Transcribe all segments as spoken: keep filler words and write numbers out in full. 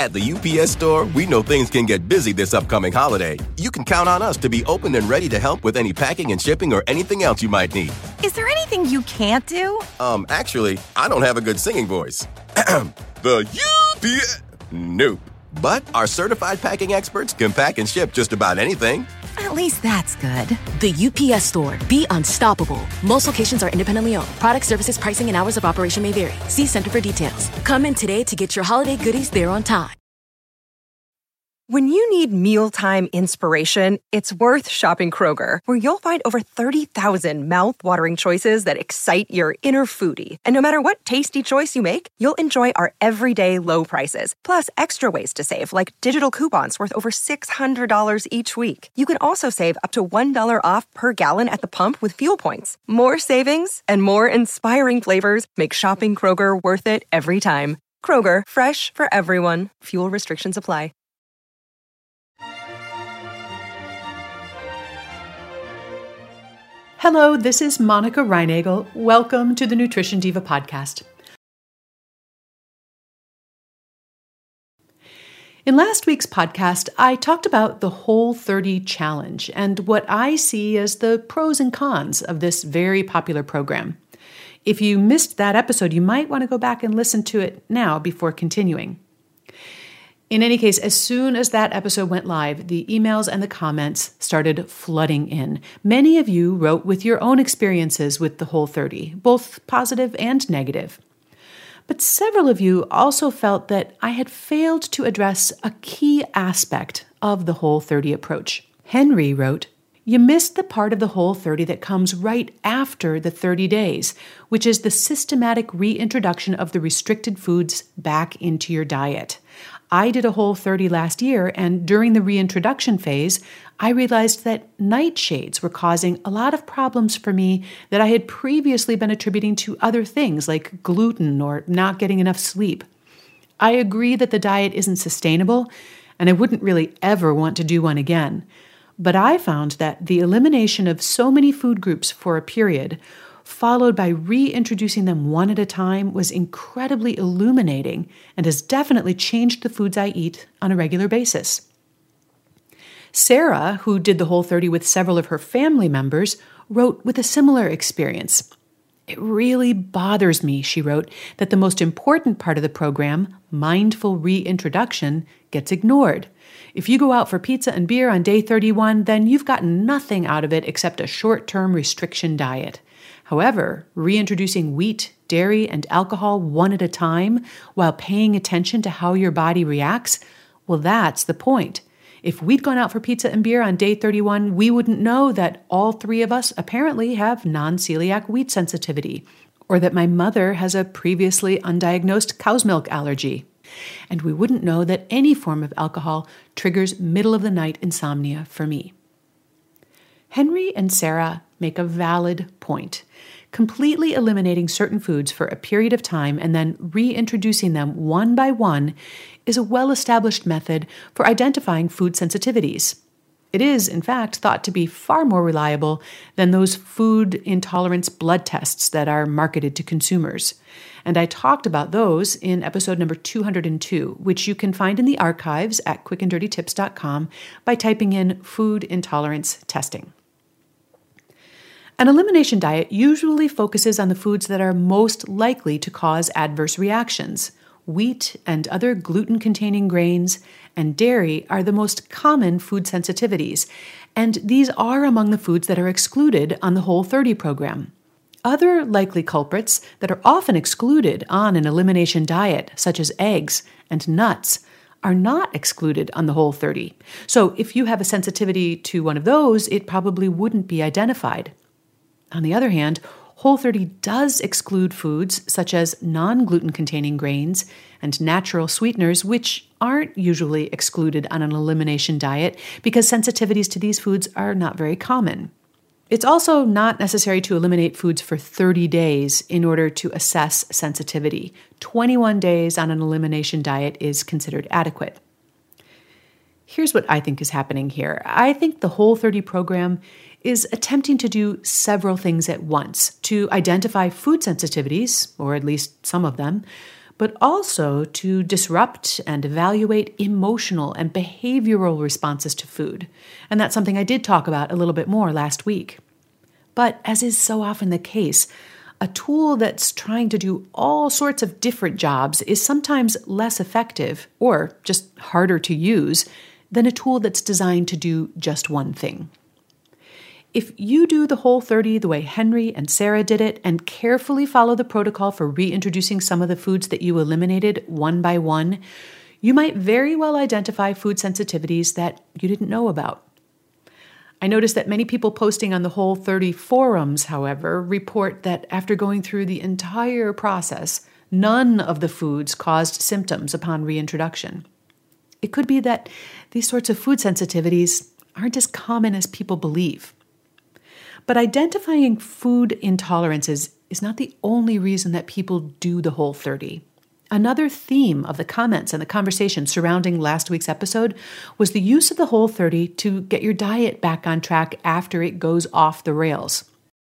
At the U P S Store, we know things can get busy this upcoming holiday. You can count on us to be open and ready to help with any packing and shipping or anything else you might need. Is there anything you can't do? Um, actually, I don't have a good singing voice. The U P S... Nope. But our certified packing experts can pack and ship just about anything. At least that's good. The U P S Store. Be unstoppable. Most locations are independently owned. Product, services, pricing, and hours of operation may vary. See Center for details. Come in today to get your holiday goodies there on time. When you need mealtime inspiration, it's worth shopping Kroger, where you'll find over thirty thousand mouth-watering choices that excite your inner foodie. And no matter what tasty choice you make, you'll enjoy our everyday low prices, plus extra ways to save, like digital coupons worth over six hundred dollars each week. You can also save up to one dollar off per gallon at the pump with fuel points. More savings and more inspiring flavors make shopping Kroger worth it every time. Kroger, fresh for everyone. Fuel restrictions apply. Hello, this is Monica Reinagel. Welcome to the Nutrition Diva podcast. In last week's podcast, I talked about the Whole thirty Challenge and what I see as the pros and cons of this very popular program. If you missed that episode, you might want to go back and listen to it now before continuing. In any case, as soon as that episode went live, the emails and the comments started flooding in. Many of you wrote with your own experiences with the Whole thirty, both positive and negative. But several of you also felt that I had failed to address a key aspect of the Whole thirty approach. Henry wrote, "You missed the part of the Whole thirty that comes right after the thirty days, which is the systematic reintroduction of the restricted foods back into your diet. I did a Whole thirty last year, and during the reintroduction phase, I realized that nightshades were causing a lot of problems for me that I had previously been attributing to other things like gluten or not getting enough sleep. I agree that the diet isn't sustainable, and I wouldn't really ever want to do one again. But I found that the elimination of so many food groups for a period, followed by reintroducing them one at a time, was incredibly illuminating and has definitely changed the foods I eat on a regular basis." Sarah, who did the Whole thirty with several of her family members, wrote with a similar experience. "It really bothers me," she wrote, "that the most important part of the program, mindful reintroduction, gets ignored. If you go out for pizza and beer on day thirty-one, then you've gotten nothing out of it except a short-term restriction diet. However, reintroducing wheat, dairy, and alcohol one at a time while paying attention to how your body reacts, well, that's the point. If we'd gone out for pizza and beer on day thirty-one, we wouldn't know that all three of us apparently have non-celiac wheat sensitivity, or that my mother has a previously undiagnosed cow's milk allergy. And we wouldn't know that any form of alcohol triggers middle-of-the-night insomnia for me." Henry and Sarah make a valid point. Completely eliminating certain foods for a period of time and then reintroducing them one by one is a well-established method for identifying food sensitivities. It is, in fact, thought to be far more reliable than those food intolerance blood tests that are marketed to consumers. And I talked about those in episode number two hundred two, which you can find in the archives at quick and dirty tips dot com by typing in food intolerance testing. An elimination diet usually focuses on the foods that are most likely to cause adverse reactions. Wheat and other gluten-containing grains and dairy are the most common food sensitivities, and these are among the foods that are excluded on the Whole thirty program. Other likely culprits that are often excluded on an elimination diet, such as eggs and nuts, are not excluded on the Whole thirty. So if you have a sensitivity to one of those, it probably wouldn't be identified. On the other hand, Whole thirty does exclude foods such as non-gluten containing grains and natural sweeteners, which aren't usually excluded on an elimination diet because sensitivities to these foods are not very common. It's also not necessary to eliminate foods for thirty days in order to assess sensitivity. twenty-one days on an elimination diet is considered adequate. Here's what I think is happening here. I think the Whole thirty program is attempting to do several things at once to identify food sensitivities, or at least some of them, but also to disrupt and evaluate emotional and behavioral responses to food. And that's something I did talk about a little bit more last week. But as is so often the case, a tool that's trying to do all sorts of different jobs is sometimes less effective, or just harder to use, than a tool that's designed to do just one thing. If you do the Whole thirty the way Henry and Sarah did it and carefully follow the protocol for reintroducing some of the foods that you eliminated one by one, you might very well identify food sensitivities that you didn't know about. I noticed that many people posting on the Whole thirty forums, however, report that after going through the entire process, none of the foods caused symptoms upon reintroduction. It could be that these sorts of food sensitivities aren't as common as people believe. But identifying food intolerances is not the only reason that people do the Whole thirty. Another theme of the comments and the conversation surrounding last week's episode was the use of the Whole thirty to get your diet back on track after it goes off the rails.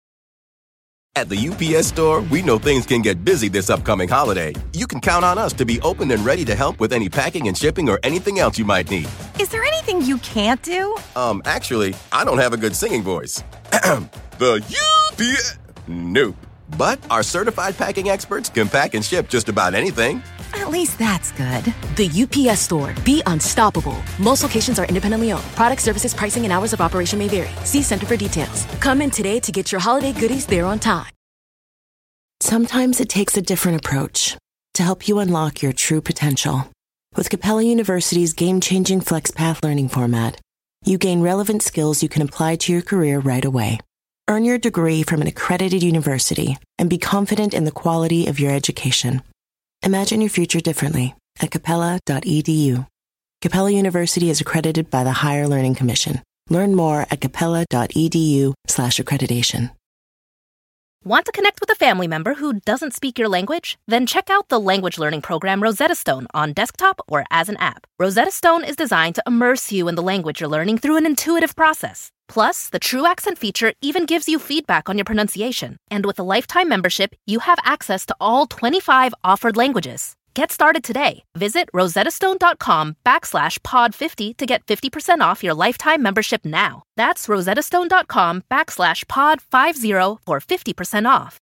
At the U P S Store, we know things can get busy this upcoming holiday. You can count on us to be open and ready to help with any packing and shipping or anything else you might need. Is there anything you can't do? Um, actually, I don't have a good singing voice. The U P S... Nope. But our certified packing experts can pack and ship just about anything. At least that's good. The U P S Store. Be unstoppable. Most locations are independently owned. Product, services, pricing, and hours of operation may vary. See Center for details. Come in today to get your holiday goodies there on time. Sometimes it takes a different approach to help you unlock your true potential. With Capella University's game-changing FlexPath learning format, you gain relevant skills you can apply to your career right away. Earn your degree from an accredited university and be confident in the quality of your education. Imagine your future differently at capella dot e d u. Capella University is accredited by the Higher Learning Commission. Learn more at capella dot e d u slash accreditation. Want to connect with a family member who doesn't speak your language? Then check out the language learning program Rosetta Stone on desktop or as an app. Rosetta Stone is designed to immerse you in the language you're learning through an intuitive process. Plus, the True Accent feature even gives you feedback on your pronunciation. And with a lifetime membership, you have access to all twenty-five offered languages. Get started today. Visit rosettastone.com backslash pod 50 to get fifty percent off your lifetime membership now. That's rosettastone.com backslash pod 50 for fifty percent off.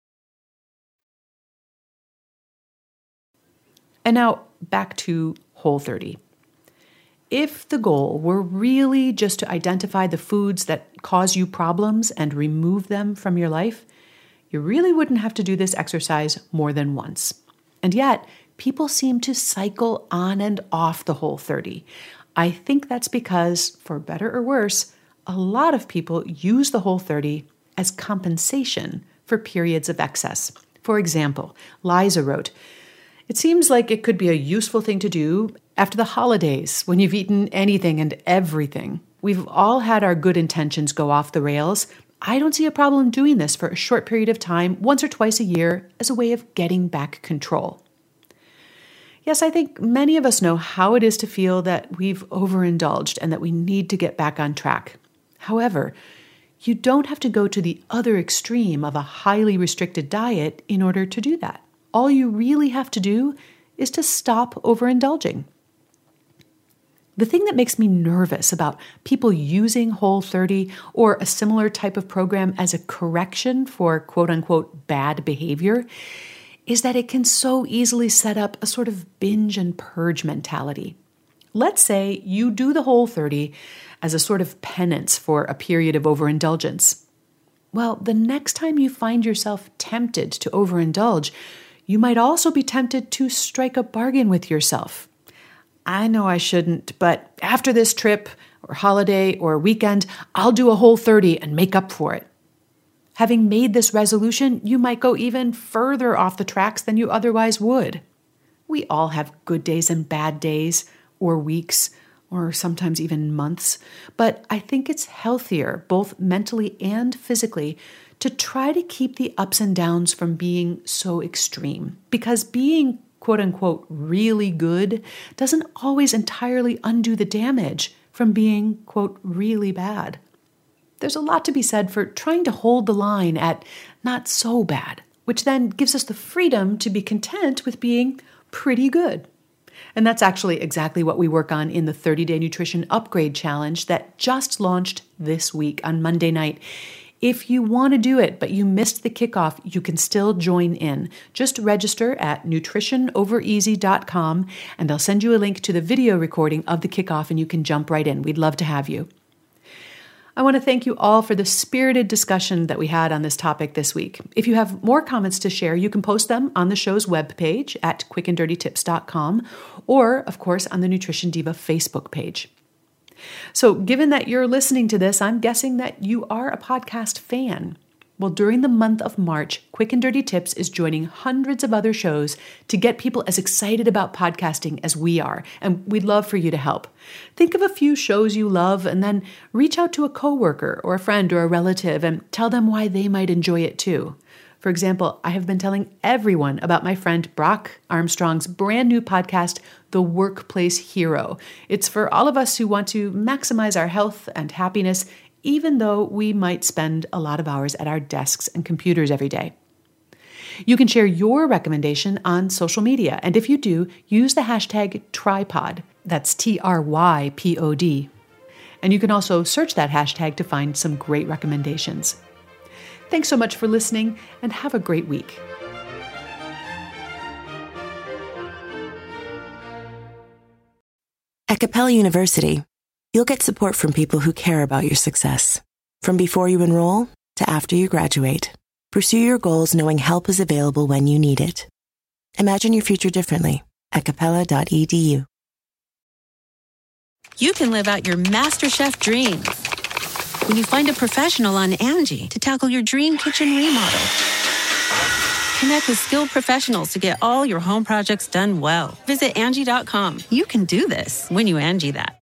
And now back to Whole thirty. If the goal were really just to identify the foods that cause you problems and remove them from your life, you really wouldn't have to do this exercise more than once. And yet, people seem to cycle on and off the Whole thirty. I think that's because, for better or worse, a lot of people use the Whole thirty as compensation for periods of excess. For example, Liza wrote, "It seems like it could be a useful thing to do after the holidays when you've eaten anything and everything. We've all had our good intentions go off the rails. I don't see a problem doing this for a short period of time, once or twice a year, as a way of getting back control." Yes, I think many of us know how it is to feel that we've overindulged and that we need to get back on track. However, you don't have to go to the other extreme of a highly restricted diet in order to do that. All you really have to do is to stop overindulging. The thing that makes me nervous about people using Whole thirty or a similar type of program as a correction for quote-unquote bad behavior is that it can so easily set up a sort of binge and purge mentality. Let's say you do the Whole thirty as a sort of penance for a period of overindulgence. Well, the next time you find yourself tempted to overindulge, you might also be tempted to strike a bargain with yourself. I know I shouldn't, but after this trip or holiday or weekend, I'll do a Whole thirty and make up for it. Having made this resolution, you might go even further off the tracks than you otherwise would. We all have good days and bad days, or weeks, or sometimes even months, but I think it's healthier, both mentally and physically, to try to keep the ups and downs from being so extreme. Because being quote-unquote really good doesn't always entirely undo the damage from being, quote, really bad. There's a lot to be said for trying to hold the line at not so bad, which then gives us the freedom to be content with being pretty good. And that's actually exactly what we work on in the thirty-day Nutrition Upgrade Challenge that just launched this week on Monday night. If you want to do it, but you missed the kickoff, you can still join in. Just register at nutrition over easy dot com, and I'll send you a link to the video recording of the kickoff, and you can jump right in. We'd love to have you. I want to thank you all for the spirited discussion that we had on this topic this week. If you have more comments to share, you can post them on the show's webpage at quick and dirty tips dot com or, of course, on the Nutrition Diva Facebook page. So given that you're listening to this, I'm guessing that you are a podcast fan. Well, during the month of March, Quick and Dirty Tips is joining hundreds of other shows to get people as excited about podcasting as we are, and we'd love for you to help. Think of a few shows you love and then reach out to a coworker or a friend or a relative and tell them why they might enjoy it too. For example, I have been telling everyone about my friend Brock Armstrong's brand new podcast, The Workplace Hero. It's for all of us who want to maximize our health and happiness, even though we might spend a lot of hours at our desks and computers every day. You can share your recommendation on social media, and if you do, use the hashtag Trypod. That's T R Y P O D. And you can also search that hashtag to find some great recommendations. Thanks so much for listening, and have a great week. At Capella University, you'll get support from people who care about your success. From before you enroll to after you graduate, pursue your goals knowing help is available when you need it. Imagine your future differently at capella dot e d u. You can live out your MasterChef dreams when you find a professional on Angie to tackle your dream kitchen remodel. Connect with skilled professionals to get all your home projects done well. Visit Angie dot com. You can do this when you Angie that.